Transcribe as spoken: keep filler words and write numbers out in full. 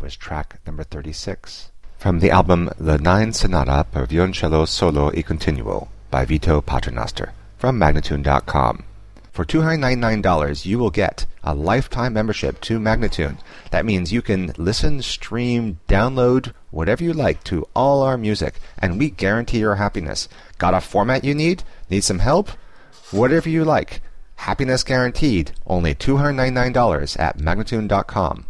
was track number thirty-six. From the album The Nine Sonata per Violoncello Solo e Continuo by Vito Paternoster from Magnatune dot com. For two hundred ninety-nine dollars, you will get a lifetime membership to Magnatune. That means you can listen, stream, download, whatever you like to all our music, and we guarantee your happiness. Got a format you need? Need some help? Whatever you like. Happiness guaranteed. Only two hundred ninety-nine dollars at Magnatune dot com.